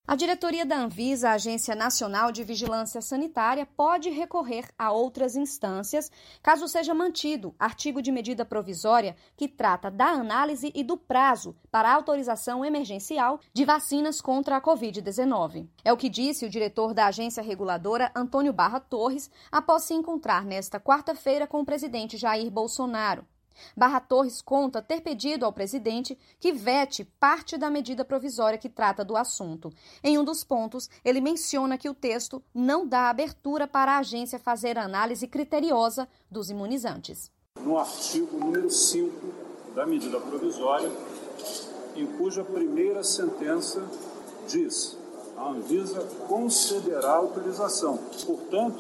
A diretoria da Anvisa, a Agência Nacional de Vigilância Sanitária, pode recorrer a outras instâncias, caso seja mantido artigo de medida provisória que trata da análise e do prazo para a autorização emergencial de vacinas contra a Covid-19. É o que disse o diretor da agência reguladora, Antônio Barra Torres, após se encontrar nesta quarta-feira com o presidente Jair Bolsonaro. Barra Torres conta ter pedido ao presidente que vete parte da medida provisória que trata do assunto. Em um dos pontos, ele menciona que o texto não dá abertura para a agência fazer a análise criteriosa dos imunizantes. No artigo número 5 da medida provisória, em cuja primeira sentença diz: a Anvisa concederá autorização. Portanto,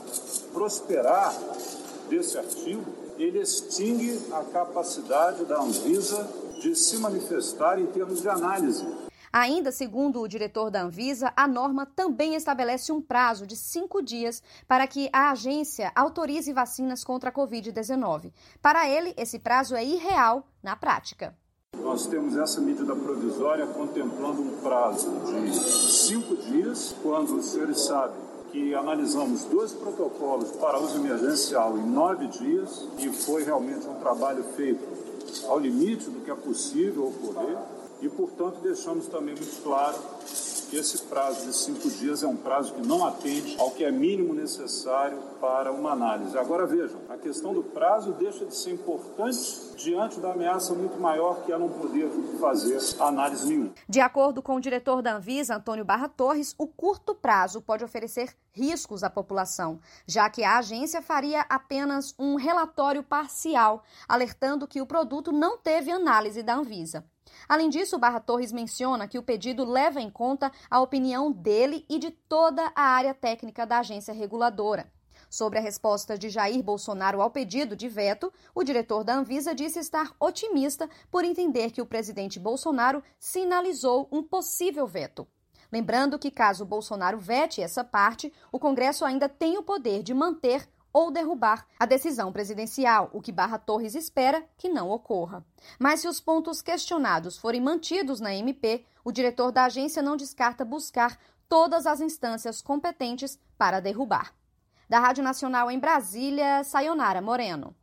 prosperar desse artigo, ele extingue a capacidade da Anvisa de se manifestar em termos de análise. Ainda segundo o diretor da Anvisa, a norma também estabelece um prazo de 5 dias para que a agência autorize vacinas contra a Covid-19. Para ele, esse prazo é irreal na prática. Nós temos essa medida provisória contemplando um prazo de 5 dias, quando os senhores sabem que analisamos 2 protocolos para uso emergencial em 9 dias e foi realmente um trabalho feito ao limite do que é possível ocorrer e, portanto, deixamos também muito claro que esse prazo de 5 dias é um prazo que não atende ao que é mínimo necessário para uma análise. Agora, vejam, a questão do prazo deixa de ser importante diante da ameaça muito maior que é não poder fazer análise nenhuma. De acordo com o diretor da Anvisa, Antônio Barra Torres, o curto prazo pode oferecer riscos à população, já que a agência faria apenas um relatório parcial, alertando que o produto não teve análise da Anvisa. Além disso, Barra Torres menciona que o pedido leva em conta a opinião dele e de toda a área técnica da agência reguladora. Sobre a resposta de Jair Bolsonaro ao pedido de veto, o diretor da Anvisa disse estar otimista por entender que o presidente Bolsonaro sinalizou um possível veto. Lembrando que, caso Bolsonaro vete essa parte, o Congresso ainda tem o poder de manter ou derrubar a decisão presidencial, o que Barra Torres espera que não ocorra. Mas se os pontos questionados forem mantidos na MP, o diretor da agência não descarta buscar todas as instâncias competentes para derrubar. Da Rádio Nacional em Brasília, Sayonara Moreno.